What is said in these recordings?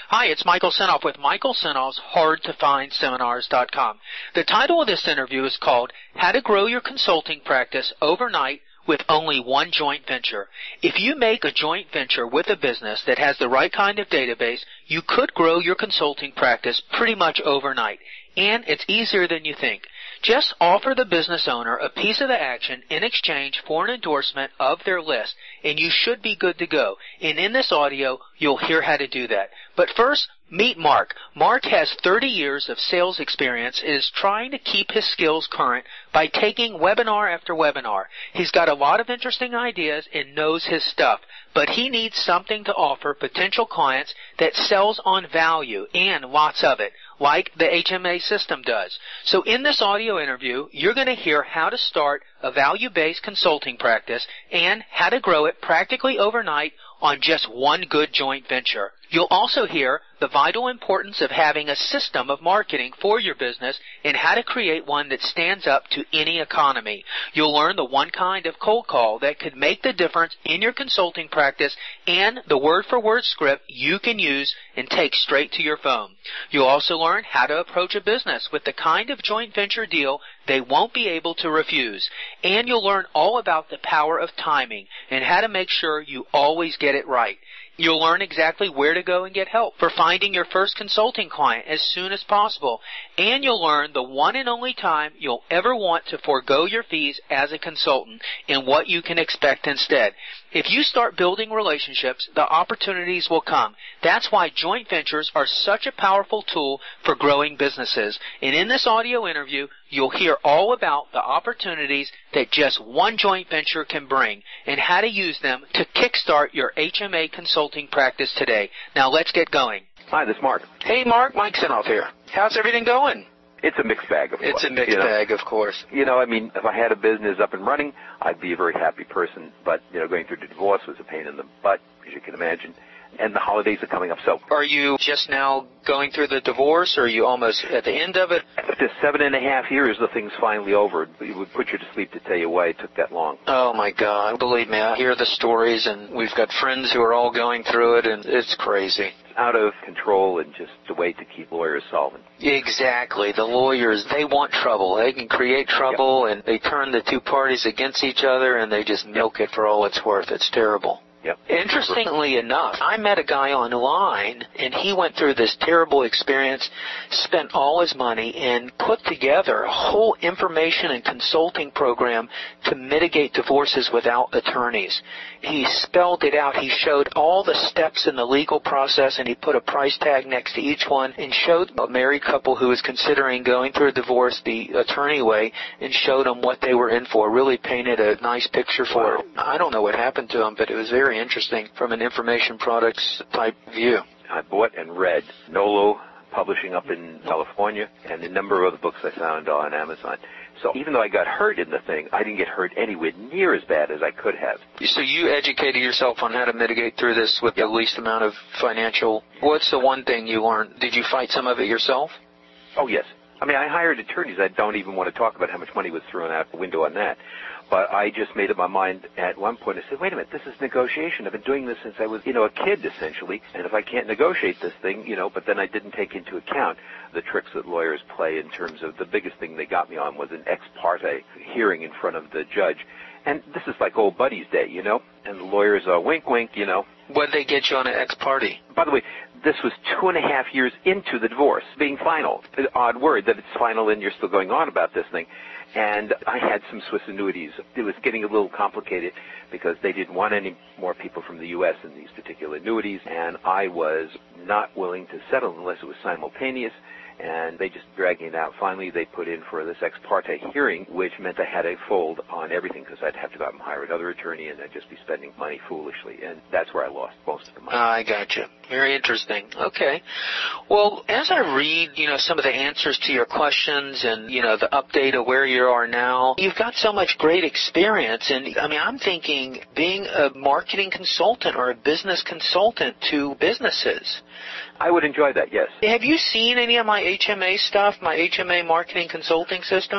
Hi, it's Michael Senoff with Michael Senoff's HardToFindSeminars.com. The title of this interview is called How to Grow Your Consulting Practice Overnight with Only One Joint Venture. If you make a joint venture with a business that has the right kind of database, you could grow your consulting practice pretty much overnight. And it's easier than you think. Just offer the business owner a piece of the action in exchange for an endorsement of their list, and you should be good to go. And in this audio, you'll hear how to do that. But first, meet Mark. Mark has 30 years of sales experience and is trying to keep his skills current by taking webinar after webinar. He's got a lot of interesting ideas and knows his stuff, but he needs something to offer potential clients that sells on value and lots of it, like the HMA system does. So in this audio interview, you're going to hear how to start a value-based consulting practice and how to grow it practically overnight on just one good joint venture. You'll also hear the vital importance of having a system of marketing for your business and how to create one that stands up to any economy. You'll learn the one kind of cold call that could make the difference in your consulting practice and the word-for-word script you can use and take straight to your phone. You'll also learn how to approach a business with the kind of joint venture deal they won't be able to refuse. And you'll learn all about the power of timing and how to make sure you always get it right. You'll learn exactly where to go and get help for finding your first consulting client as soon as possible. And you'll learn the one and only time you'll ever want to forego your fees as a consultant and what you can expect instead. If you start building relationships, the opportunities will come. That's why joint ventures are such a powerful tool for growing businesses. And in this audio interview, you'll hear all about the opportunities that just one joint venture can bring and how to use them to kickstart your HMA consulting practice today. Now let's get going. Hi, this is Mark. Hey, Mark. Mike Senoff here. How's everything going? It's a mixed bag, of course. It's a mixed bag, of course. If I had a business up and running, I'd be a very happy person. But, going through the divorce was a pain in the butt, as you can imagine. And the holidays are coming up, so. Are you just now going through the divorce, or are you almost at the end of it? After 7.5 years, the thing's finally over. It would put you to sleep to tell you why it took that long. Oh, my God. Believe me, I hear the stories, and we've got friends who are all going through it, and it's crazy. It's out of control and just a way to keep lawyers solvent. Exactly. The lawyers, they want trouble. They can create trouble, and they turn the two parties against each other, and they just milk it for all it's worth. It's terrible. Yep. Interestingly enough, I met a guy online, and he went through this terrible experience, spent all his money, and put together a whole information and consulting program to mitigate divorces without attorneys. He spelled it out. He showed all the steps in the legal process, and he put a price tag next to each one and showed a married couple who was considering going through a divorce the attorney way and showed them what they were in for, really painted a nice picture for it. I don't know what happened to him, but it was very interesting from an information products type view. I bought and read Nolo Publishing up in California and a number of other books I found on Amazon. So even though I got hurt in the thing, I didn't get hurt anywhere near as bad as I could have. So you educated yourself on how to mitigate through this with the least amount of financial. What's the one thing you learned? Did you fight some of it yourself? Oh, yes. I hired attorneys. I don't even want to talk about how much money was thrown out the window on that. But I just made up my mind at one point. I said, wait a minute, this is negotiation. I've been doing this since I was, a kid, essentially. And if I can't negotiate this thing, but then I didn't take into account the tricks that lawyers play in terms of the biggest thing they got me on was an ex parte hearing in front of the judge. And this is like old buddies' day, and the lawyers are wink, wink, What did they get you on an ex parte? By the way, this was 2.5 years into the divorce being final. An odd word that it's final and you're still going on about this thing. And I had some Swiss annuities. It was getting a little complicated because they didn't want any more people from the U.S. in these particular annuities, and I was not willing to settle unless it was simultaneous. And they just dragged it out. Finally, they put in for this ex parte hearing, which meant I had to fold on everything because I'd have to go out and hire another attorney, and I'd just be spending money foolishly. And that's where I lost most of the money. I gotcha. Very interesting. Okay. Well, as I read, some of the answers to your questions and, the update of where you are now, you've got so much great experience. And, I'm thinking being a marketing consultant or a business consultant to businesses. I would enjoy that, yes. Have you seen any of my HMA stuff, my HMA marketing consulting system?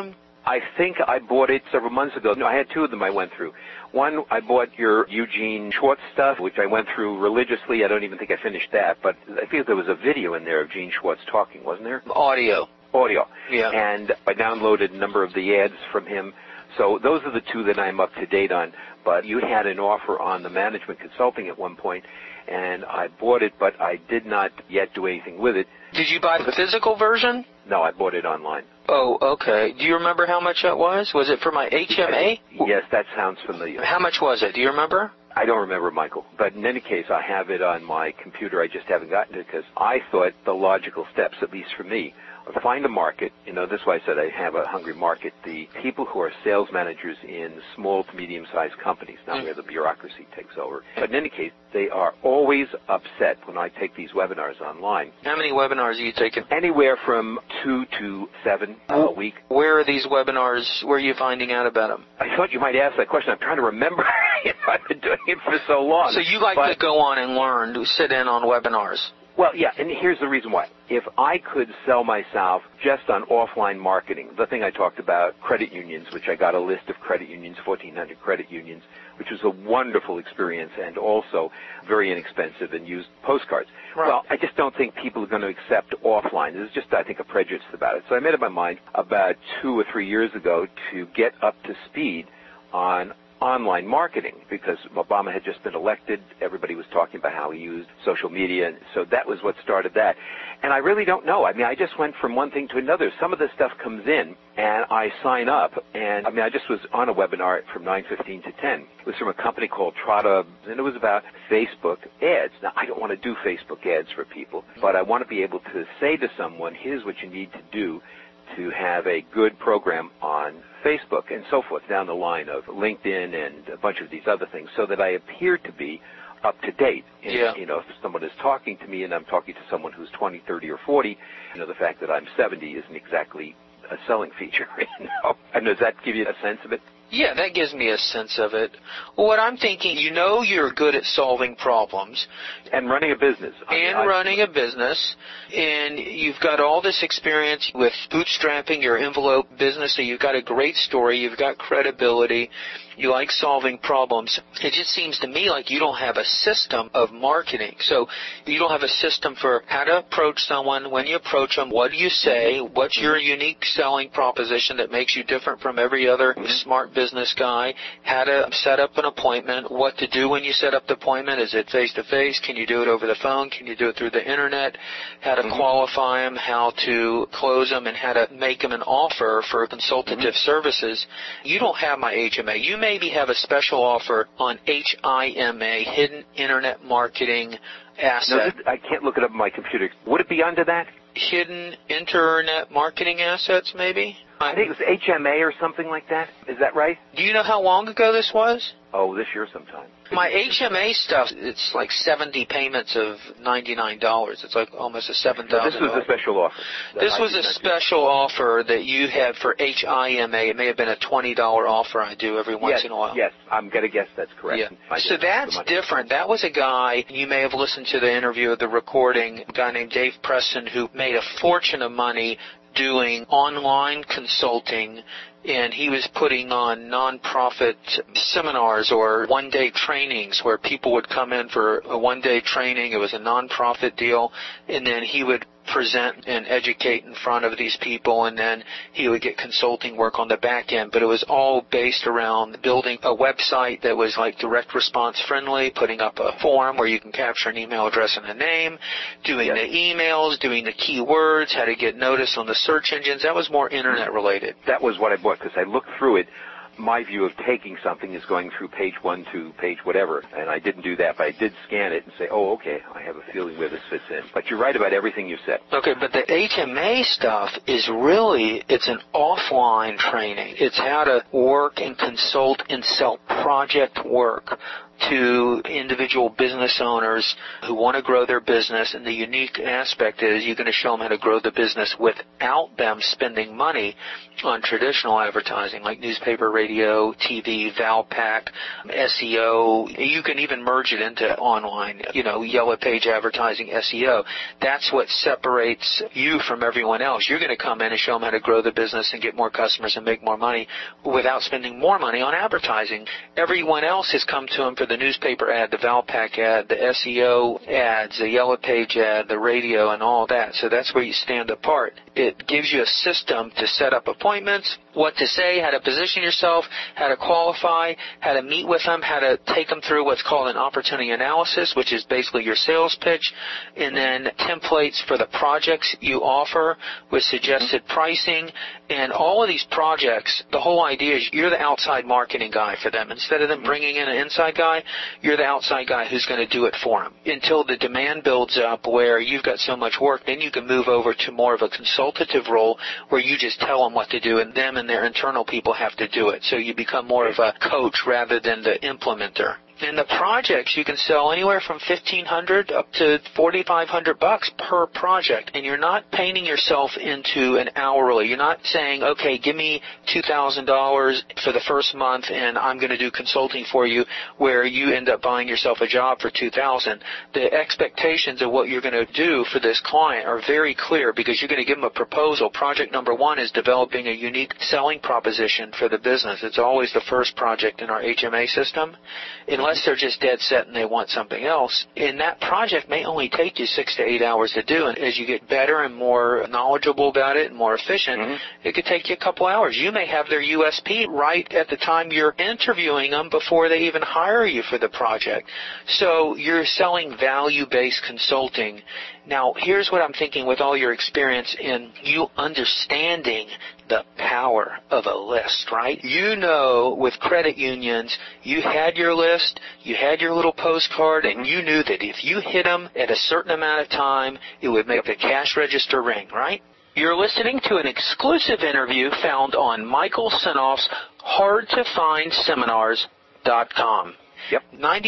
I think I bought it several months ago. No, I had two of them I went through. One, I bought your Eugene Schwartz stuff, which I went through religiously. I don't even think I finished that, but I feel there was a video in there of Gene Schwartz talking, wasn't there? Audio. Yeah. And I downloaded a number of the ads from him. So those are the two that I'm up to date on. But you had an offer on the management consulting at one point, and I bought it, but I did not yet do anything with it. Did you buy the physical version? No, I bought it online. Oh, okay. Do you remember how much that was? Was it for my HMA? Yes, that sounds familiar. How much was it? Do you remember? I don't remember, Michael. But in any case, I have it on my computer. I just haven't gotten it because I thought the logical steps, at least for me, are find a market. You know, this is why I said I have a hungry market. The people who are sales managers in small to medium-sized companies, not where the bureaucracy takes over. But in any case, they are always upset when I take these webinars online. How many webinars are you taking? Anywhere from 2 to 7 a week. Where are these webinars? Where are you finding out about them? I thought you might ask that question. I'm trying to remember. I've been doing it for so long. So you like to go on and learn, to sit in on webinars? Well, yeah, and here's the reason why. If I could sell myself just on offline marketing, the thing I talked about, credit unions, which I got a list of credit unions, 1,400 credit unions, which was a wonderful experience and also very inexpensive and used postcards. Right. Well, I just don't think people are going to accept offline. There's just, I think, a prejudice about it. So I made up my mind about 2 or 3 years ago to get up to speed on online marketing because Obama had just been elected. Everybody was talking about how he used social media, and so that was what started that. And I really don't know. I mean, I just went from one thing to another. Some of this stuff comes in, and I sign up, and I mean, I just was on a webinar from 9:15 to 10. It was from a company called Trada, and it was about Facebook ads. Now, I don't want to do Facebook ads for people, but I want to be able to say to someone, here's what you need to do to have a good program on Facebook and so forth down the line of LinkedIn and a bunch of these other things so that I appear to be up to date. And, you know, if someone is talking to me and I'm talking to someone who's 20, 30, or 40, you know, the fact that I'm 70 isn't exactly a selling feature. You know? And does that give you a sense of it? Yeah, that gives me a sense of it. Well, what I'm thinking, you know you're good at solving problems. And running a business. Running a business. And you've got all this experience with bootstrapping your envelope business, so you've got a great story, you've got credibility, you like solving problems. It just seems to me like you don't have a system of marketing. So you don't have a system for how to approach someone, when you approach them, what do you say, what's your unique selling proposition that makes you different from every other smart business guy, how to set up an appointment, what to do when you set up the appointment, is it face-to-face, can you do it over the phone, can you do it through the internet, how to qualify them, how to close them, and how to make them an offer for consultative services. You don't have my HMA. You maybe have a special offer on HIMA, Hidden Internet Marketing Asset. No, I can't look it up on my computer. Would it be under that? Hidden Internet Marketing Assets, maybe? I think it was HMA or something like that. Is that right? Do you know how long ago this was? Oh, this year sometime. My HMA stuff, it's like 70 payments of $99. It's like almost a $7,000. This was a special offer. This was a special offer that you had for HIMA. It may have been a $20 offer I do every once in a while. Yes, I'm going to guess that's correct. Yeah. So that's different. That was a guy, you may have listened to the interview, the recording, a guy named Dave Preston who made a fortune of money doing online consulting, and he was putting on nonprofit seminars or one-day trainings where people would come in for a one-day training. It was a nonprofit deal, and then he would present and educate in front of these people, and then he would get consulting work on the back end. But it was all based around building a website that was like direct response friendly, putting up a form where you can capture an email address and a name, doing the emails, doing the keywords, how to get noticed on the search engines. That was more internet related. That was what I bought because I looked through it. My view of taking something is going through page 1 to page whatever, and I didn't do that, but I did scan it and say, oh, okay, I have a feeling where this fits in. But you're right about everything you said. Okay, but the HMA stuff is really, it's an offline training. It's how to work and consult and sell project work to individual business owners who want to grow their business, and the unique aspect is you're going to show them how to grow the business without them spending money on traditional advertising like newspaper, radio, TV, Valpak, SEO. You can even merge it into online, Yellow Page advertising, SEO. That's what separates you from everyone else. You're going to come in and show them how to grow the business and get more customers and make more money without spending more money on advertising. Everyone else has come to them for the newspaper ad, the Valpak ad, the SEO ads, the Yellow Page ad, the radio, and all that. So that's where you stand apart. It gives you a system to set up appointments, what to say, how to position yourself, how to qualify, how to meet with them, how to take them through what's called an opportunity analysis, which is basically your sales pitch, and then templates for the projects you offer with suggested pricing. And all of these projects, the whole idea is you're the outside marketing guy for them. Instead of them bringing in an inside guy, you're the outside guy who's going to do it for them. Until the demand builds up where you've got so much work, then you can move over to more of a consultative role where you just tell them what to do, and them and their internal people have to do it. So you become more of a coach rather than the implementer. And the projects you can sell anywhere from $1,500 up to $4,500 per project, and you're not painting yourself into an hourly. You're not saying, okay, give me $2,000 for the first month, and I'm going to do consulting for you, where you end up buying yourself a job for $2,000. The expectations of what you're going to do for this client are very clear because you're going to give them a proposal. Project number one is developing a unique selling proposition for the business. It's always the first project in our HMA system, unless they're just dead set and they want something else. And that project may only take you 6 to 8 hours to do. And as you get better and more knowledgeable about it and more efficient, it could take you a couple hours. You may have their USP right at the time you're interviewing them before they even hire you for the project. So you're selling value-based consulting. Now, here's what I'm thinking with all your experience in you understanding the power of a list, right? You know, with credit unions, you had your list, you had your little postcard, and you knew that if you hit them at a certain amount of time, it would make the cash register ring, right? You're listening to an exclusive interview found on Michael Senoff's HardToFindSeminars.com. Yep.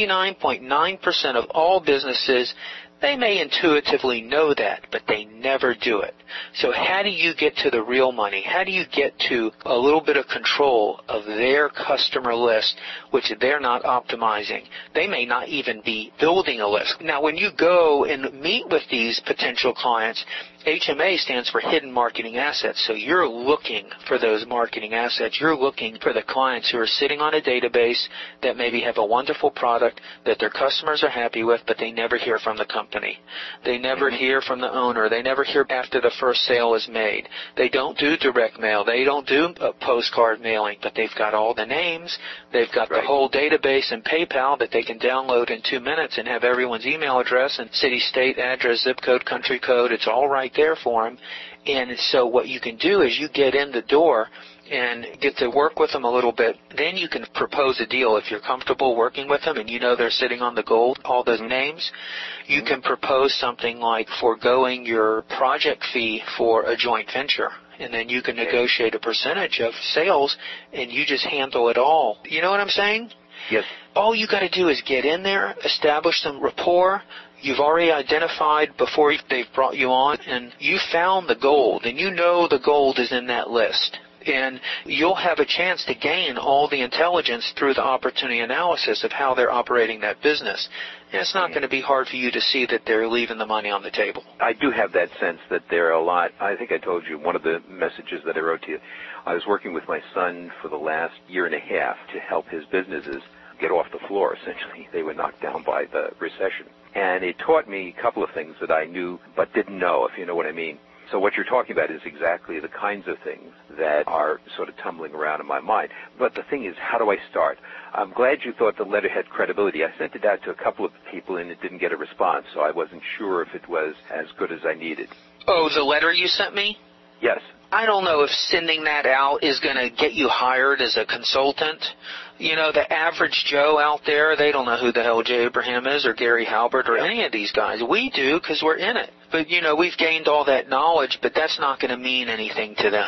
99.9% of all businesses, they may intuitively know that, but they never do it. So how do you get to the real money? How do you get to a little bit of control of their customer list, which they're not optimizing? They may not even be building a list. Now, when you go and meet with these potential clients, HMA stands for Hidden Marketing Assets. So you're looking for those marketing assets. You're looking for the clients who are sitting on a database that maybe have a wonderful product that their customers are happy with, but they never hear from the company. They never hear from the owner. They never hear after the first sale is made. They don't do direct mail. They don't do postcard mailing, but they've got all the names. They've got the whole database and PayPal that they can download in 2 minutes and have everyone's email address and city, state, address, zip code, country code. It's all right there for them. And so what you can do is you get in the door and get to work with them a little bit. Then you can propose a deal. If you're comfortable working with them and you know they're sitting on the gold, all those names, you can propose something like foregoing your project fee for a joint venture. And then you can negotiate a percentage of sales and you just handle it all. You know what I'm saying? Yes. All you got to do is get in there, establish some rapport. You've already identified before they've brought you on, and you found the gold, and you know the gold is in that list. And you'll have a chance to gain all the intelligence through the opportunity analysis of how they're operating that business. And it's not going to be hard for you to see that they're leaving the money on the table. I do have that sense that there are a lot. I think I told you one of the messages that I wrote to you. I was working with my son for the last year and a half to help his businesses get off the floor, essentially. They were knocked down by the recession. And it taught me a couple of things that I knew but didn't know, if you know what I mean. So what you're talking about is exactly the kinds of things that are sort of tumbling around in my mind. But the thing is, how do I start? I'm glad you thought the letter had credibility. I sent it out to a couple of people, and it didn't get a response, so I wasn't sure if it was as good as I needed. Oh, the letter you sent me? Yes. I don't know if sending that out is going to get you hired as a consultant. You know, the average Joe out there, they don't know who the hell Jay Abraham is or Gary Halbert or any of these guys. We do because we're in it. But, you know, we've gained all that knowledge, but that's not going to mean anything to them.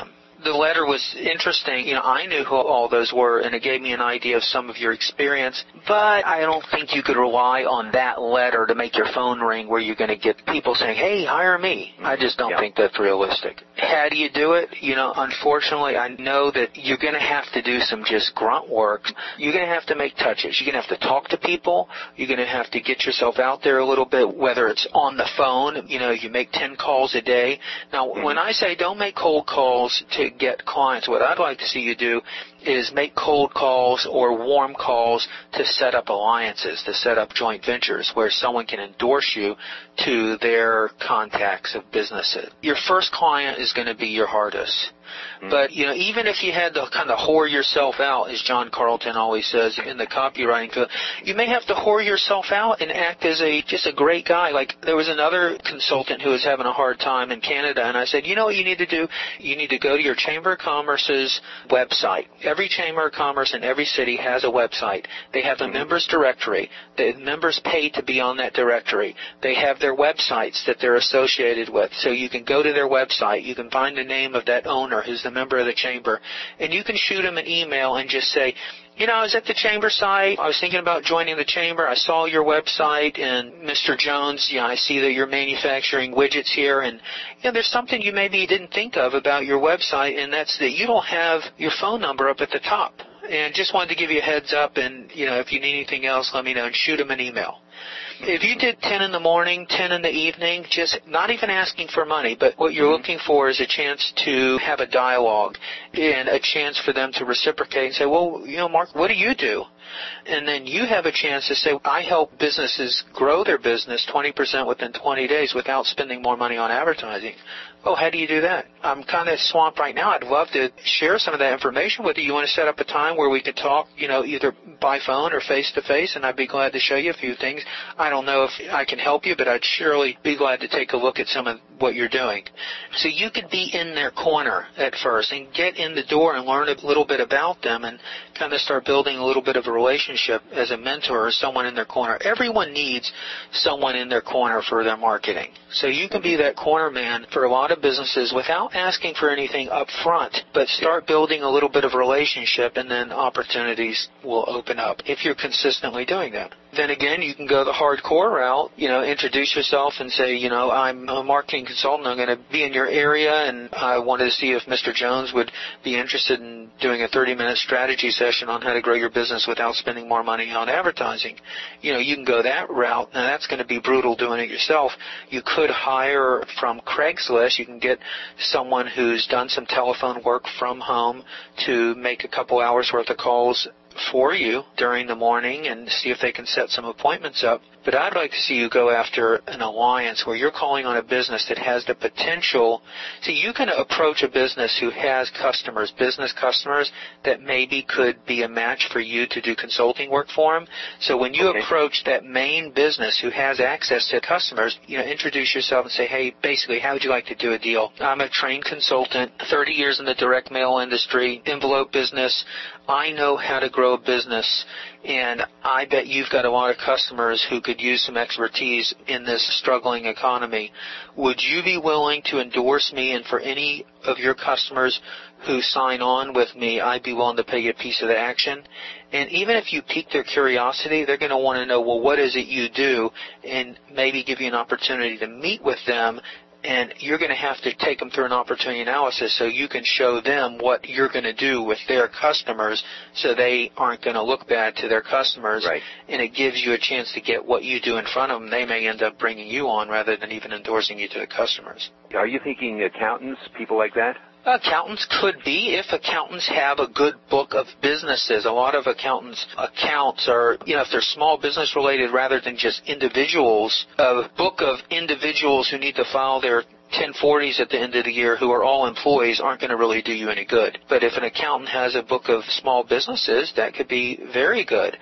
The letter was interesting. I knew who all those were, and it gave me an idea of some of your experience, but I don't think you could rely on that letter to make your phone ring where you're going to get people saying, hey, hire me. I just don't think that's realistic. How do you do it? Unfortunately, I know that you're going to have to do some just grunt work. You're going to have to make touches. You're going to have to talk to people. You're going to have to get yourself out there a little bit, whether it's on the phone. You make 10 calls a day. Now, when I say don't make cold calls to get clients, what I'd like to see you do is make cold calls or warm calls to set up alliances, to set up joint ventures where someone can endorse you to their contacts of businesses. Your first client is going to be your hardest. But, even if you had to kind of whore yourself out, as John Carlton always says in the copywriting field, you may have to whore yourself out and act as just a great guy. Like, there was another consultant who was having a hard time in Canada, and I said, you know what you need to do? You need to go to your Chamber of Commerce's website. Every Chamber of Commerce in every city has a website. They have a members directory. The members pay to be on that directory. They have their websites that they're associated with. So you can go to their website. You can find the name of that owner who's the member of the chamber, and you can shoot them an email and just say, I was at the chamber site. I was thinking about joining the chamber. I saw your website, and Mr. Jones, I see that you're manufacturing widgets here, and there's something you maybe didn't think of about your website, and that's that you don't have your phone number up at the top. And just wanted to give you a heads up, and if you need anything else, let me know, and shoot them an email. If you did 10 in the morning, 10 in the evening, just not even asking for money, but what you're looking for is a chance to have a dialogue and a chance for them to reciprocate and say, well, Mark, what do you do? And then you have a chance to say, I help businesses grow their business 20% within 20 days without spending more money on advertising. Oh, how do you do that? I'm kind of swamped right now. I'd love to share some of that information with you. You want to set up a time where we could talk, either by phone or face-to-face, and I'd be glad to show you a few things. I don't know if I can help you, but I'd surely be glad to take a look at some of what you're doing. So you could be in their corner at first and get in the door and learn a little bit about them and kind of start building a little bit of a relationship as a mentor or someone in their corner. Everyone needs someone in their corner for their marketing. So you can be that corner man for a lot of businesses without asking for anything up front, but start building a little bit of a relationship, and then opportunities will open up if you're consistently doing that. Then again, you can go the hardcore route, introduce yourself and say, I'm a marketing consultant. I'm going to be in your area, and I wanted to see if Mr. Jones would be interested in doing a 30-minute strategy session on how to grow your business without spending more money on advertising. You can go that route. Now, that's going to be brutal doing it yourself. You could hire from Craigslist. You can get someone who's done some telephone work from home to make a couple hours worth of calls for you during the morning and see if they can set some appointments up. But I'd like to see you go after an alliance where you're calling on a business that has the potential. See, you can approach a business who has customers, business customers, that maybe could be a match for you to do consulting work for them. So when you approach that main business who has access to customers, introduce yourself and say, hey, basically, how would you like to do a deal? I'm a trained consultant, 30 years in the direct mail industry, envelope business. I know how to grow a business, and I bet you've got a lot of customers who could use some expertise in this struggling economy. Would you be willing to endorse me? And for any of your customers who sign on with me, I'd be willing to pay you a piece of the action. And even if you pique their curiosity, they're going to want to know, well, what is it you do? And maybe give you an opportunity to meet with them. And you're going to have to take them through an opportunity analysis so you can show them what you're going to do with their customers so they aren't going to look bad to their customers. Right. And it gives you a chance to get what you do in front of them. They may end up bringing you on rather than even endorsing you to the customers. Are you thinking accountants, people like that? Accountants could be, if accountants have a good book of businesses. A lot of accountants' accounts are, if they're small business related rather than just individuals, a book of individuals who need to file their 1040s at the end of the year who are all employees aren't going to really do you any good. But if an accountant has a book of small businesses, that could be very good.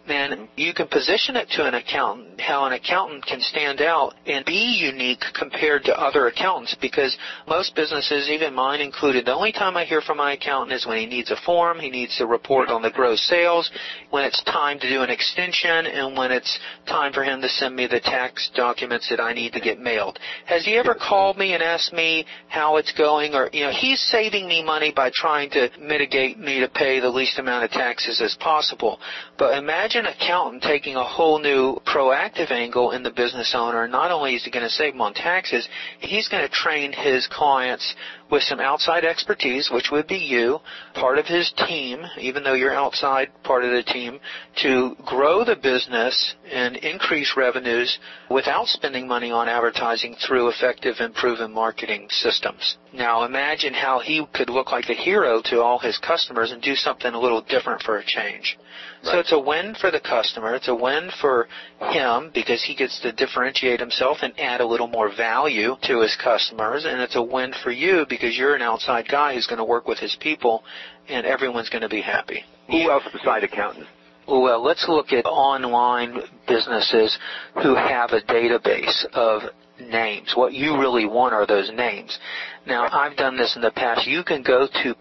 And you can position it to an accountant, how an accountant can stand out and be unique compared to other accountants, because most businesses, even mine included, the only time I hear from my accountant is when he needs a form, he needs to report on the gross sales, when it's time to do an extension, and when it's time for him to send me the tax documents that I need to get mailed. Has he ever called me and asked me how it's going? Or, he's saving me money by trying to mitigate me to pay the least amount of taxes as possible. But imagine an accountant taking a whole new proactive angle in the business owner. Not only is he going to save him on taxes, he's going to train his clients with some outside expertise, which would be you, part of his team, even though you're outside part of the team, to grow the business and increase revenues without spending money on advertising through effective and proven marketing systems. Now imagine how he could look like a hero to all his customers and do something a little different for a change. Right. So it's a win for the customer. It's a win for him because he gets to differentiate himself and add a little more value to his customers. And it's a win for you because you're an outside guy who's going to work with his people, and everyone's going to be happy. Who else beside accountants? Well, let's look at online businesses who have a database of names. What you really want are those names. Now, I've done this in the past. You can go to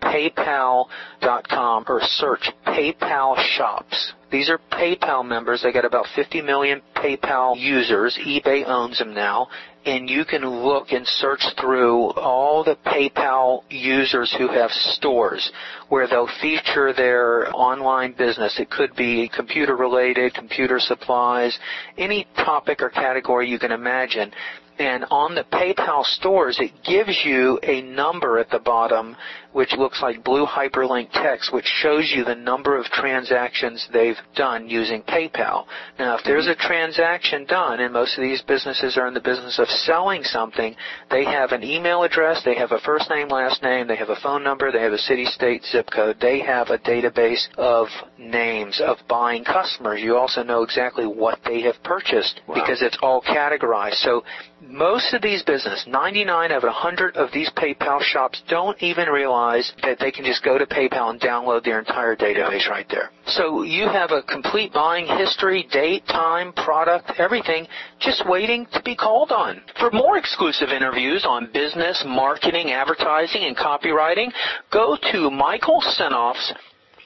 PayPal.com or search PayPal shops. These are PayPal members. They got about 50 million PayPal users. eBay owns them now. And you can look and search through all the PayPal users who have stores where they'll feature their online business. It could be computer-related, computer supplies, any topic or category you can imagine. And on the PayPal stores, it gives you a number at the bottom, which looks like blue hyperlink text, which shows you the number of transactions they've done using PayPal. Now, if there's a transaction done, and most of these businesses are in the business of selling something, they have an email address, they have a first name, last name, they have a phone number, they have a city, state, zip code. They have a database of names of buying customers. You also know exactly what they have purchased because it's all categorized. So most of these businesses, 99 out of 100 of these PayPal shops, don't even realize that they can just go to PayPal and download their entire database right there. So you have a complete buying history, date, time, product, everything, just waiting to be called on. For more exclusive interviews on business, marketing, advertising, and copywriting, go to Michael Senoff's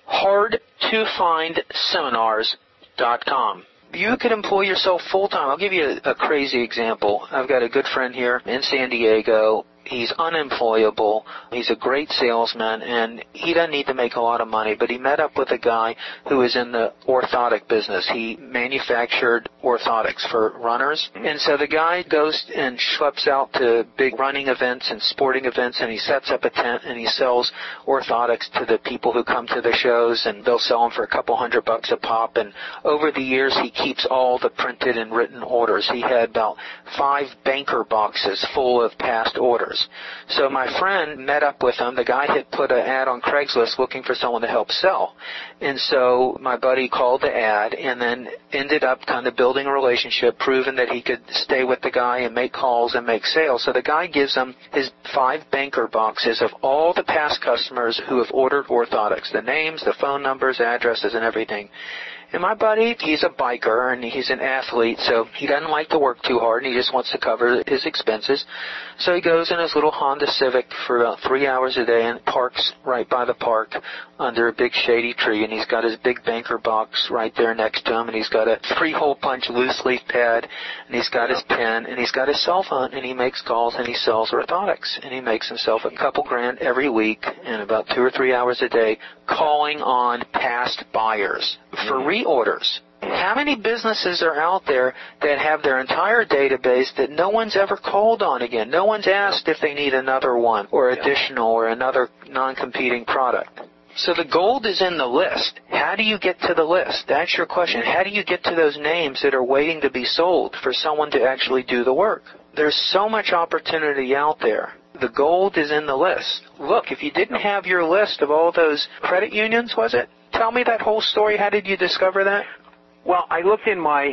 HardToFindSeminars.com. You could employ yourself full-time. I'll give you a crazy example. I've got a good friend here in San Diego. He's unemployable. He's a great salesman, and he doesn't need to make a lot of money, but he met up with a guy who is in the orthotic business. He manufactured orthotics for runners, and so the guy goes and schleps out to big running events and sporting events, and he sets up a tent, and he sells orthotics to the people who come to the shows, and they'll sell them for a couple $100 a pop, and over the years he keeps all the printed and written orders. He had about 5 banker boxes full of past orders. So my friend met up with him. The guy had put an ad on Craigslist looking for someone to help sell. And so my buddy called the ad and then ended up kind of building a relationship, proving that he could stay with the guy and make calls and make sales. So the guy gives him his 5 banker boxes of all the past customers who have ordered orthotics, the names, the phone numbers, addresses, and everything. And my buddy, he's a biker and he's an athlete, so he doesn't like to work too hard and he just wants to cover his expenses. So he goes in his little Honda Civic for about 3 hours a day and parks right by the park under a big shady tree, and he's got his big banker box right there next to him, and he's got a 3-hole punch loose leaf pad, and he's got his pen, and he's got his cell phone, and he makes calls and he sells orthotics, and he makes himself a couple grand every week and about 2 or 3 hours a day calling on past buyers for reorders. How many businesses are out there that have their entire database that no one's ever called on again? No one's asked if they need another one or additional or another non-competing product. So the gold is in the list. How do you get to the list? That's your question. How do you get to those names that are waiting to be sold for someone to actually do the work? There's so much opportunity out there. The gold is in the list. Look, if you didn't have your list of all those credit unions, was it? Tell me that whole story. How did you discover that? Well, I looked in my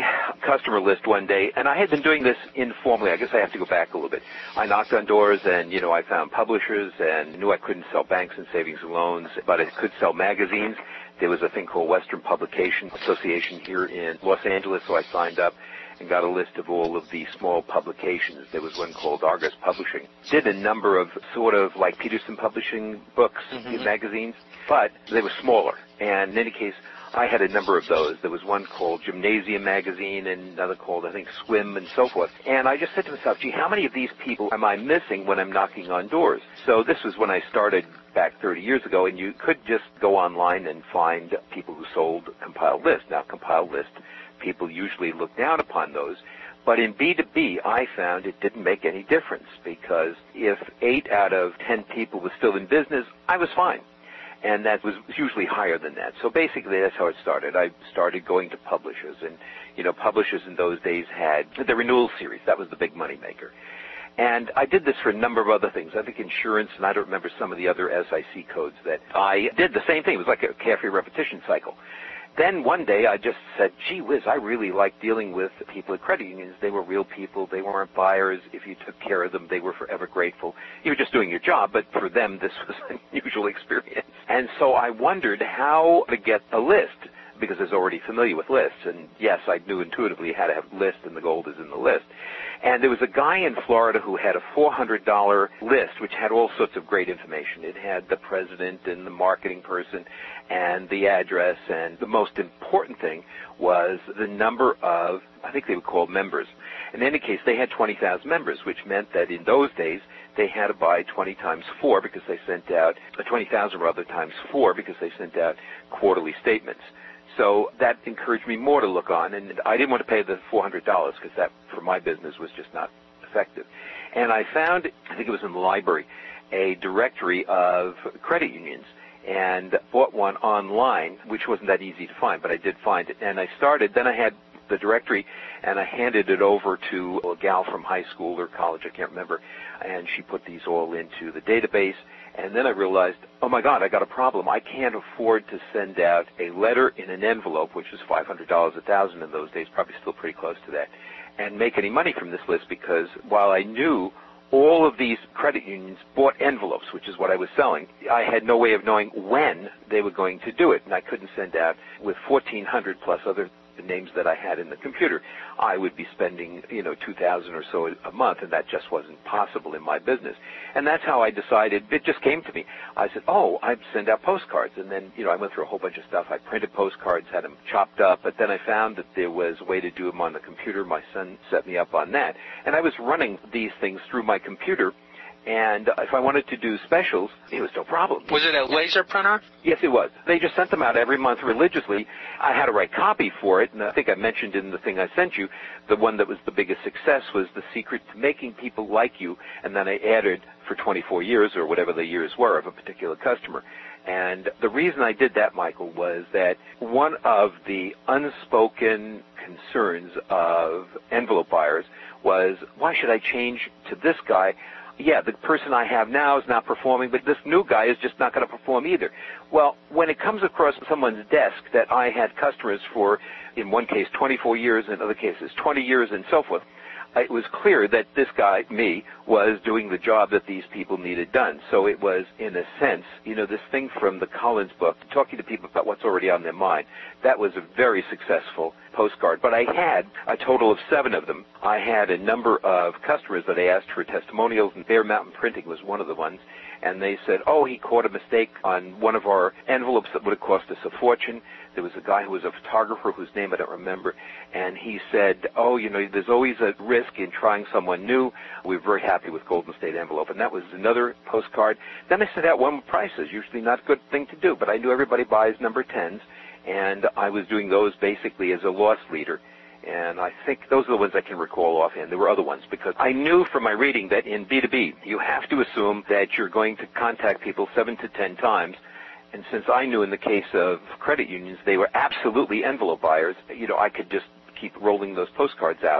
customer list one day, and I had been doing this informally. I guess I have to go back a little bit. I knocked on doors, and, I found publishers and knew I couldn't sell banks and savings and loans, but I could sell magazines. There was a thing called Western Publication Association here in Los Angeles, so I signed up and got a list of all of the small publications. There was one called Argus Publishing. Did a number of sort of like Peterson Publishing books, magazines, but they were smaller. And in any case, I had a number of those. There was one called Gymnasium Magazine and another called, I think, Swim and so forth. And I just said to myself, gee, how many of these people am I missing when I'm knocking on doors? So this was when I started back 30 years ago, and you could just go online and find people who sold compiled lists. Now, compiled lists, people usually look down upon those. But in B2B, I found it didn't make any difference, because if 8 out of 10 people were still in business, I was fine. And that was usually higher than that. So basically, that's how it started. I started going to publishers, and, publishers in those days had the renewal series. That was the big money maker. And I did this for a number of other things. I think insurance, and I don't remember some of the other SIC codes that I did the same thing. It was like a carefree repetition cycle. Then one day I just said, gee whiz, I really like dealing with people at credit unions. They were real people. They weren't buyers. If you took care of them, they were forever grateful. You were just doing your job, but for them, this was an unusual experience. And so I wondered how to get a list, because I was already familiar with lists. And yes, I knew intuitively how to have lists, and the gold is in the list. And there was a guy in Florida who had a $400 list, which had all sorts of great information. It had the president and the marketing person and the address, and the most important thing was the number of, I think they were called members. In any case, they had 20,000 members, which meant that in those days they had to buy 20 times 4 because they sent out, 20,000 rather times 4 because they sent out quarterly statements. So that encouraged me more to look on, and I didn't want to pay the $400 because that, for my business, was just not effective. And I found, I think it was in the library, a directory of credit unions, and bought one online, which wasn't that easy to find, but I did find it. And I started, then I had the directory, and I handed it over to a gal from high school or college, I can't remember, and she put these all into the database. And then I realized, oh my God, I got a problem. I can't afford to send out a letter in an envelope, which was $500 a thousand in those days, probably still pretty close to that, and make any money from this list, because while I knew all of these credit unions bought envelopes, which is what I was selling, I had no way of knowing when they were going to do it, and I couldn't send out with 1,400 plus other names that I had in the computer. I would be spending, $2,000 or so a month, and that just wasn't possible in my business. And that's how I decided, it just came to me. I said, I'd send out postcards. And then, I went through a whole bunch of stuff. I printed postcards, had them chopped up, but then I found that there was a way to do them on the computer. My son set me up on that. And I was running these things through my computer. And if I wanted to do specials, it was no problem. Was it a laser printer? Yes, it was. They just sent them out every month religiously. I had to write copy for it, and I think I mentioned in the thing I sent you, the one that was the biggest success was the secret to making people like you, and then I added for 24 years or whatever the years were of a particular customer. And the reason I did that, Michael, was that one of the unspoken concerns of envelope buyers was, why should I change to this guy? Yeah, the person I have now is not performing, but this new guy is just not going to perform either. Well, when it comes across someone's desk that I had customers for, in one case, 24 years, in other cases, 20 years, and so forth, it was clear that this guy, me, was doing the job that these people needed done. So it was, in a sense, this thing from the Collins book, talking to people about what's already on their mind. That was a very successful postcard. But I had a total of 7 of them. I had a number of customers that I asked for testimonials, and Bear Mountain Printing was one of the ones. And they said, he caught a mistake on one of our envelopes that would have cost us a fortune. There was a guy who was a photographer whose name I don't remember, and he said, there's always a risk in trying someone new. We're very happy with Golden State Envelope. And that was another postcard. Then I sent out one with prices, usually not a good thing to do, but I knew everybody buys number 10s, and I was doing those basically as a loss leader. And I think those are the ones I can recall offhand. There were other ones, because I knew from my reading that in B2B, you have to assume that you're going to contact people 7 to 10 times. And since I knew in the case of credit unions, they were absolutely envelope buyers, I could just keep rolling those postcards out.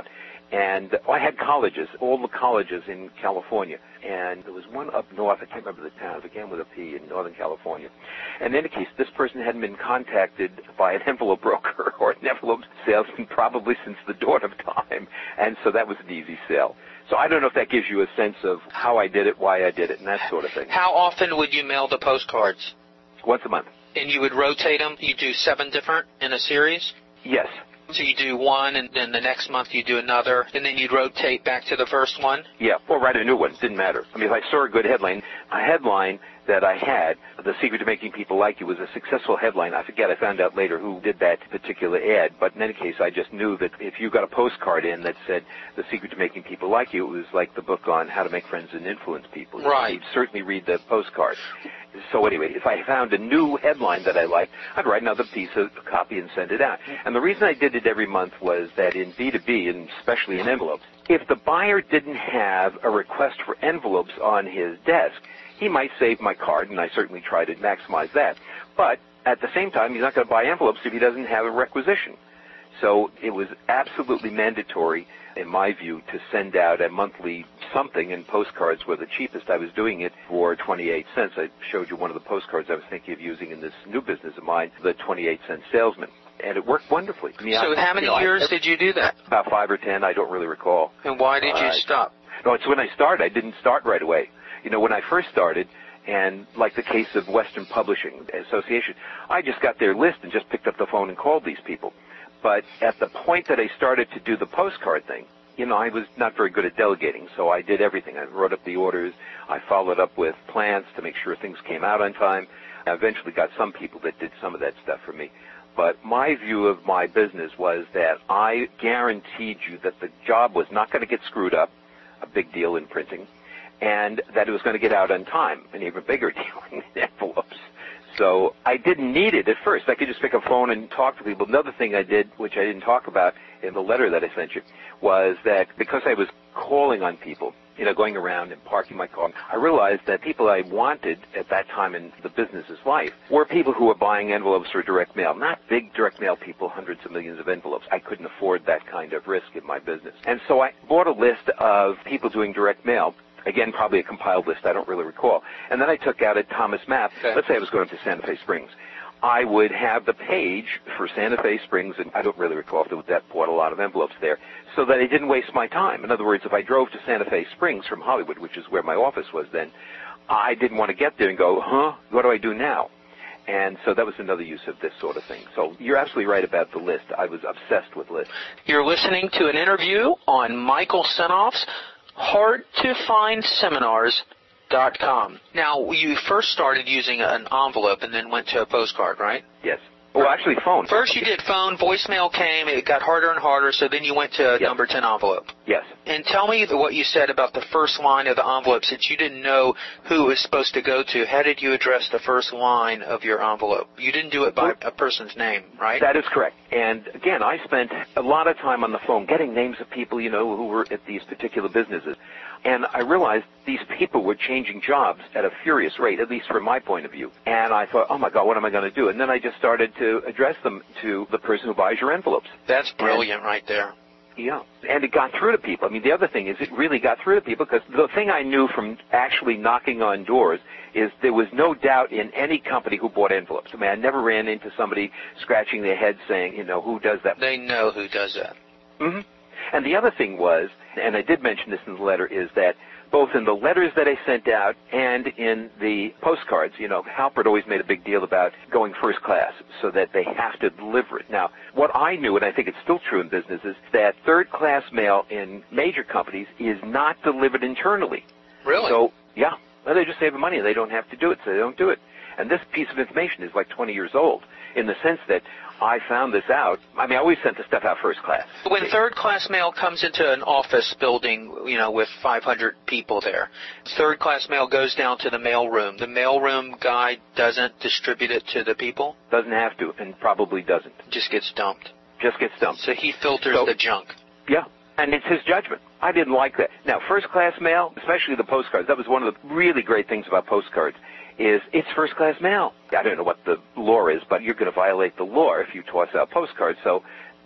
And I had colleges, all the colleges in California. And there was one up north, I can't remember the town, it began with a P, in Northern California. And in any case, this person hadn't been contacted by an envelope broker or an envelope salesman probably since the dawn of time. And so that was an easy sell. So I don't know if that gives you a sense of how I did it, why I did it, and that sort of thing. How often would you mail the postcards? Once a month. And you would rotate them? You do 7 different in a series? Yes. So you do one, and then the next month you do another, and then you'd rotate back to the first one? Yeah, or write a new one. Didn't matter. I mean, if I saw a good headline, that I had, The Secret to Making People Like You, was a successful headline. I forget, I found out later who did that particular ad, but in any case, I just knew that if you got a postcard in that said, The Secret to Making People Like You, it was like the book on how to make friends and influence people. Right. You'd certainly read the postcard. So anyway, if I found a new headline that I liked, I'd write another piece of copy and send it out. And the reason I did it every month was that in B2B, and especially in envelopes, if the buyer didn't have a request for envelopes on his desk, he might save my card, and I certainly try to maximize that. But at the same time, he's not going to buy envelopes if he doesn't have a requisition. So it was absolutely mandatory, in my view, to send out a monthly something, and postcards were the cheapest. I was doing it for 28 cents. I showed you one of the postcards I was thinking of using in this new business of mine, the 28-cent salesman. And it worked wonderfully. So how many years did you do that? About 5 or 10. I don't really recall. And why did you stop? No, it's when I started. I didn't start right away. You know, when I first started, and like the case of Western Publishing Association, I just got their list and just picked up the phone and called these people. But at the point that I started to do the postcard thing, you know, I was not very good at delegating, so I did everything. I wrote up the orders. I followed up with plans to make sure things came out on time. I eventually got some people that did some of that stuff for me. But my view of my business was that I guaranteed you that the job was not going to get screwed up, a big deal in printing, and that it was going to get out on time, an even bigger deal in envelopes. So I didn't need it at first. I could just pick up a phone and talk to people. Another thing I did, which I didn't talk about in the letter that I sent you, was that because I was calling on people, you know, going around and parking my car, I realized that people I wanted at that time in the business's life were people who were buying envelopes for direct mail, not big direct mail people, hundreds of millions of envelopes. I couldn't afford that kind of risk in my business. And so I bought a list of people doing direct mail. Again, probably a compiled list, I don't really recall. And then I took out a Thomas map. Okay. Let's say I was going to Santa Fe Springs. I would have the page for Santa Fe Springs, and I don't really recall if that bought a lot of envelopes there, so that I didn't waste my time. In other words, if I drove to Santa Fe Springs from Hollywood, which is where my office was then, I didn't want to get there and go, what do I do now? And so that was another use of this sort of thing. So you're absolutely right about the list. I was obsessed with lists. You're listening to an interview on Michael Senoff's HardToFindSeminars.com. Now, you first started using an envelope and then went to a postcard, right? Yes. Well, actually, phone. First you did phone, voicemail came, it got harder and harder, so then you went to number 10 envelope. Yes. And tell me what you said about the first line of the envelope, since you didn't know who it was supposed to go to. How did you address the first line of your envelope? You didn't do it by a person's name, right? That is correct. And, again, I spent a lot of time on the phone getting names of people, you know, who were at these particular businesses. And I realized these people were changing jobs at a furious rate, at least from my point of view. And I thought, oh, my God, what am I going to do? And then I just started to address them to the person who buys your envelopes. That's brilliant right there. Yeah, and it got through to people. I mean, the other thing is it really got through to people, because the thing I knew from actually knocking on doors is there was no doubt in any company who bought envelopes. I mean, I never ran into somebody scratching their head saying, you know, who does that? They know who does that. Mm-hmm. And the other thing was, and I did mention this in the letter, is that both in the letters that I sent out and in the postcards, you know, Halpert always made a big deal about going first class so that they have to deliver it. Now, what I knew, and I think it's still true in business, is that third-class mail in major companies is not delivered internally. Really? So, yeah. Well, they just save money. They don't have to do it, so they don't do it. And this piece of information is like 20 years old in the sense that I found this out. I mean, I always sent the stuff out first class. When third-class mail comes into an office building, you know, with 500 people there, third-class mail goes down to the mailroom. The mailroom guy doesn't distribute it to the people? Doesn't have to, and probably doesn't. Just gets dumped. Just gets dumped. So he filters the junk. Yeah. And it's his judgment. I didn't like that. Now, first-class mail, especially the postcards, that was one of the really great things about postcards, is it's first-class mail. I don't know what the law is, but you're going to violate the law if you toss out postcards. So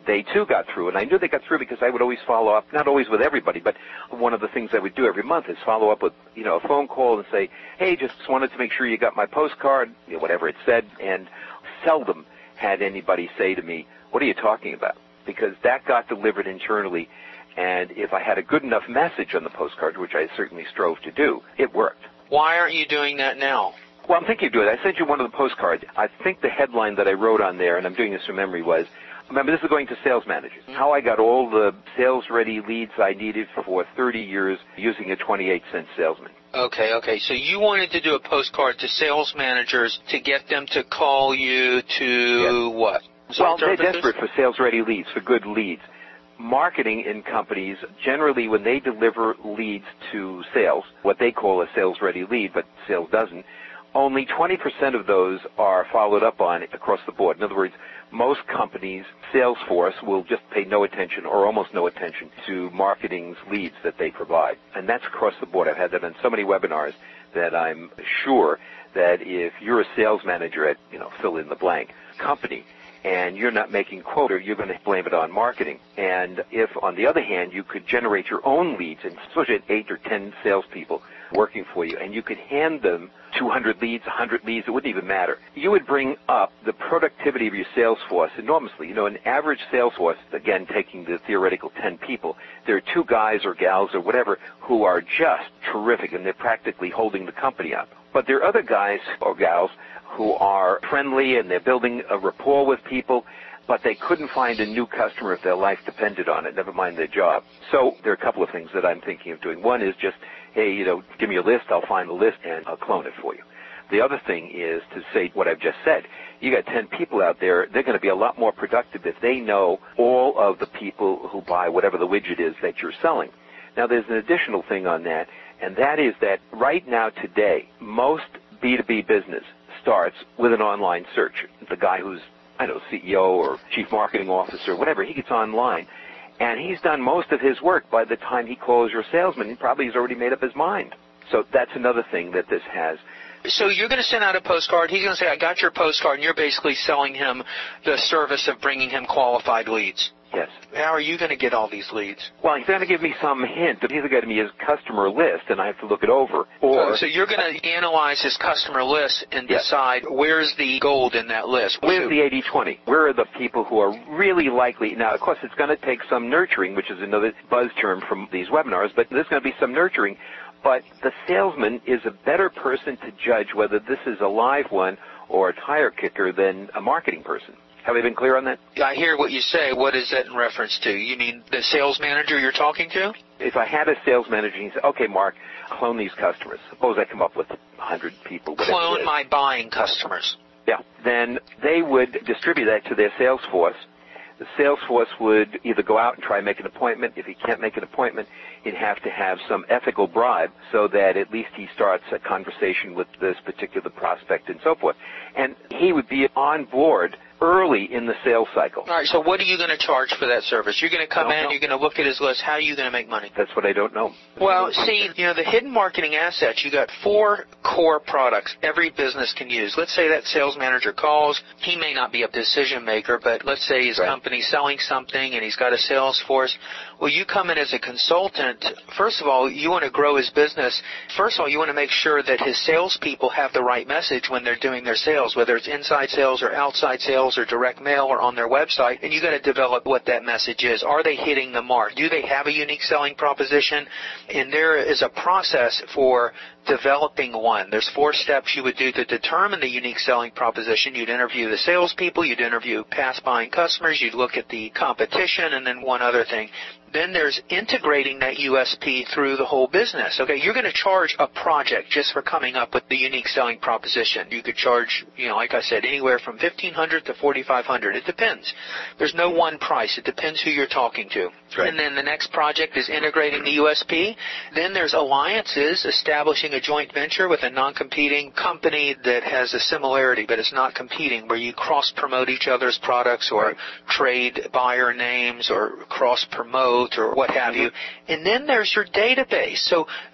they too got through. And I knew they got through because I would always follow up, not always with everybody, but one of the things I would do every month is follow up with, a phone call and say, hey, just wanted to make sure you got my postcard, whatever it said. And seldom had anybody say to me, what are you talking about? Because that got delivered internally. And if I had a good enough message on the postcard, which I certainly strove to do, it worked. Why aren't you doing that now? Well, I'm thinking of doing it. I sent you one of the postcards. I think the headline that I wrote on there, and I'm doing this from memory, was, remember, this is going to sales managers, how I got all the sales-ready leads I needed for 30 years using a 28-cent salesman. Okay. So you wanted to do a postcard to sales managers to get them to call you to what? Well, they're desperate for sales-ready leads, for good leads. Marketing in companies, generally when they deliver leads to sales, what they call a sales-ready lead, but sales doesn't, only 20% of those are followed up on across the board. In other words, most companies' sales force will just pay no attention or almost no attention to marketing's leads that they provide. And that's across the board. I've had that on so many webinars that I'm sure that if you're a sales manager at, fill in the blank company, and you're not making quota, you're going to blame it on marketing. And if, on the other hand, you could generate your own leads, and especially at 8 or 10 salespeople working for you, and you could hand them 200 leads, 100 leads, it wouldn't even matter. You would bring up the productivity of your sales force enormously. An average sales force, again, taking the theoretical 10 people, there are 2 guys or gals or whatever who are just terrific, and they're practically holding the company up. But there are other guys or gals who are friendly and they're building a rapport with people, but they couldn't find a new customer if their life depended on it, never mind their job. So there are a couple of things that I'm thinking of doing. One is just, hey, give me a list, I'll find the list, and I'll clone it for you. The other thing is to say what I've just said. You got 10 people out there, they're going to be a lot more productive if they know all of the people who buy whatever the widget is that you're selling. Now, there's an additional thing on that, and that is that right now today, most B2B business starts with an online search. The guy who's, CEO or chief marketing officer, whatever, he gets online, and he's done most of his work. By the time he calls your salesman, he probably has already made up his mind. So that's another thing that this has. So you're going to send out a postcard. He's going to say, I got your postcard, and you're basically selling him the service of bringing him qualified leads. Yes. How are you going to get all these leads? Well, he's going to give me some hint. He's going to give me his customer list, and I have to look it over. So you're going to analyze his customer list and decide where's the gold in that list. Where's the 80-20? Where are the people who are really likely? Now, of course, it's going to take some nurturing, which is another buzz term from these webinars, but there's going to be some nurturing. But the salesman is a better person to judge whether this is a live one or a tire kicker than a marketing person. Have I been clear on that? I hear what you say. What is that in reference to? You mean the sales manager you're talking to? If I had a sales manager and he said, okay, Mark, clone these customers. Suppose I come up with 100 people. Clone my buying customers. Yeah. Then they would distribute that to their sales force. The sales force would either go out and try and make an appointment. If he can't make an appointment, he'd have to have some ethical bribe so that at least he starts a conversation with this particular prospect and so forth. And he would be on board early in the sales cycle. All right, so what are you going to charge for that service? You're going to come in, you're going to look at his list. How are you going to make money? That's what I don't know. Well, see, the hidden marketing assets, you got 4 core products every business can use. Let's say that sales manager calls. He may not be a decision maker, but let's say his company's selling something and he's got a sales force. Well, you come in as a consultant. First of all, you want to grow his business. First of all, you want to make sure that his salespeople have the right message when they're doing their sales, whether it's inside sales or outside sales or direct mail or on their website, and you got to develop what that message is. Are they hitting the mark? Do they have a unique selling proposition? And there is a process for developing one. There's 4 steps you would do to determine the unique selling proposition. You'd interview the salespeople, you'd interview past buying customers, you'd look at the competition, and then one other thing. Then there's integrating that USP through the whole business. Okay, you're going to charge a project just for coming up with the unique selling proposition. You could charge, like I said, anywhere from $1,500 to $4,500. It depends. There's no one price. It depends who you're talking to. Right. And then the next project is integrating the USP. Then there's alliances, establishing a joint venture with a non-competing company that has a similarity, but it's not competing, where you cross-promote each other's products or trade buyer names or cross-promote or what have you. And then there's your database. So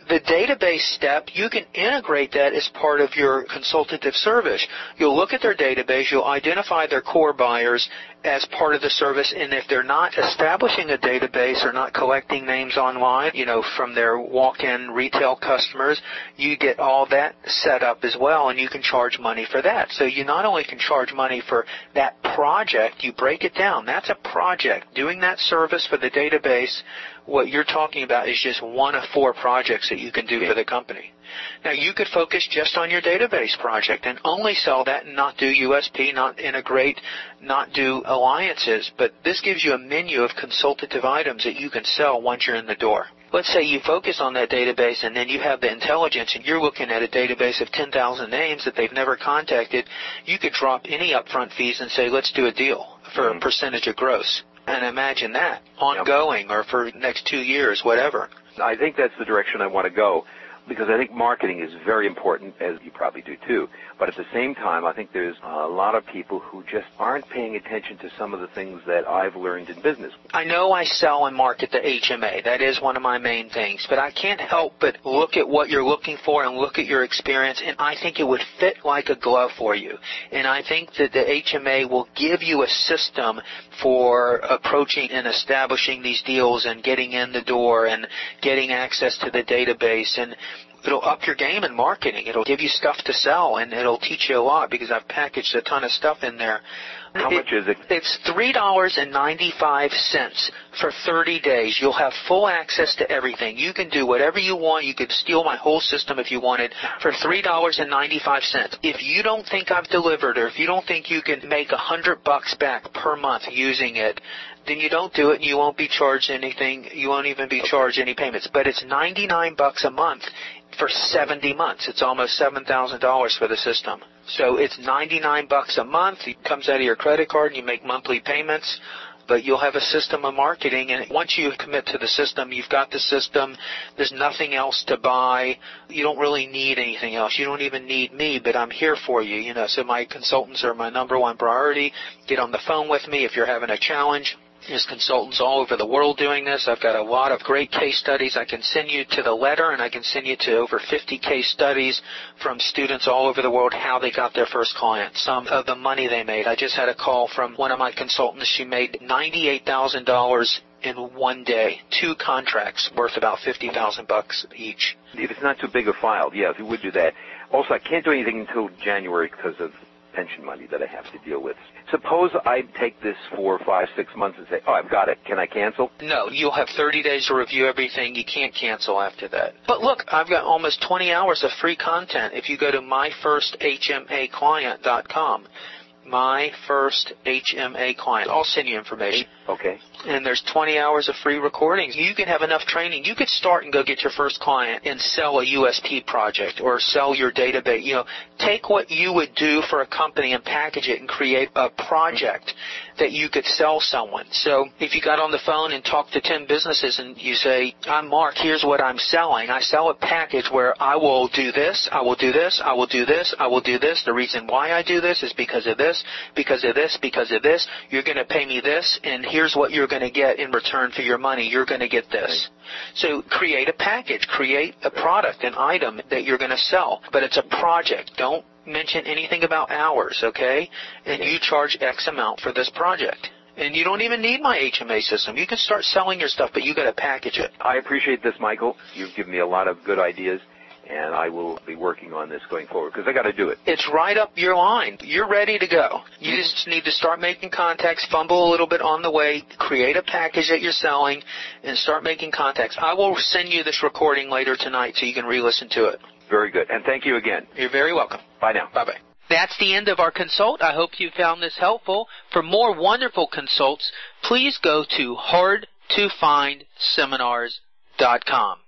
The database step, you can integrate that as part of your consultative service. You'll look at their database, you'll identify their core buyers as part of the service, and if they're not establishing a database or not collecting names online, from their walk-in retail customers, you get all that set up as well, and you can charge money for that. So you not only can charge money for that project, you break it down. That's a project. Doing that service for the database, what you're talking about is just one of 4 projects that you can do for the company. Now, you could focus just on your database project and only sell that and not do USP, not integrate, not do alliances, but this gives you a menu of consultative items that you can sell once you're in the door. Let's say you focus on that database and then you have the intelligence and you're looking at a database of 10,000 names that they've never contacted. You could drop any upfront fees and say, let's do a deal for a percentage of gross. And imagine that ongoing or for the next 2 years, whatever. I think that's the direction I want to go, because I think marketing is very important, as you probably do too. But at the same time, I think there's a lot of people who just aren't paying attention to some of the things that I've learned in business. I know I sell and market the HMA. That is one of my main things. But I can't help but look at what you're looking for and look at your experience, and I think it would fit like a glove for you. And I think that the HMA will give you a system for approaching and establishing these deals and getting in the door and getting access to the database, and it'll up your game in marketing. It'll give you stuff to sell, and it'll teach you a lot because I've packaged a ton of stuff in there. How much is it? It's $3.95 for 30 days. You'll have full access to everything. You can do whatever you want. You could steal my whole system if you wanted for $3.95. If you don't think I've delivered, or if you don't think you can make $100 back per month using it, then you don't do it, and you won't be charged anything. You won't even be charged any payments. But it's $99 a month for 70 months. It's almost $7,000 for the system. So it's $99 a month. It comes out of your credit card, and you make monthly payments. But you'll have a system of marketing, and once you commit to the system, you've got the system. There's nothing else to buy. You don't really need anything else. You don't even need me, but I'm here for you. So my consultants are my number one priority. Get on the phone with me if you're having a challenge. There's consultants all over the world doing this. I've got a lot of great case studies. I can send you to the letter, and I can send you to over 50 case studies from students all over the world, how they got their first client, some of the money they made. I just had a call from one of my consultants. She made $98,000 in one day, 2 contracts worth about $50,000 each. If it's not too big a file, yes, we would do that. Also, I can't do anything until January because of pension money that I have to deal with. Suppose I take this for 5, 6 months and say, oh, I've got it. Can I cancel? No, you'll have 30 days to review everything. You can't cancel after that. But look, I've got almost 20 hours of free content if you go to myfirsthmaclient.com. MyFirstHMAClient. I'll send you information. Okay. And there's 20 hours of free recordings. You can have enough training. You could start and go get your first client and sell a USP project or sell your database. Take what you would do for a company and package it and create a project that you could sell someone. So if you got on the phone and talked to 10 businesses and you say, I'm Mark, here's what I'm selling. I sell a package where I will do this, I will do this, I will do this, I will do this. The reason why I do this is because of this, because of this, because of this. You're going to pay me this, and here's what you're going to get in return for your money. You're going to get this. So create a package, create a product, an item that you're going to sell. But it's a project. Don't mention anything about hours, okay? And you charge X amount for this project. And you don't even need my HMA system. You can start selling your stuff, but you got to package it. I appreciate this, Michael. You've given me a lot of good ideas, and I will be working on this going forward because I got to do it. It's right up your line. You're ready to go. You just need to start making contacts, fumble a little bit on the way, create a package that you're selling, and start making contacts. I will send you this recording later tonight so you can re-listen to it. Very good. And thank you again. You're very welcome. Bye now. Bye-bye. That's the end of our consult. I hope you found this helpful. For more wonderful consults, please go to hardtofindseminars.com.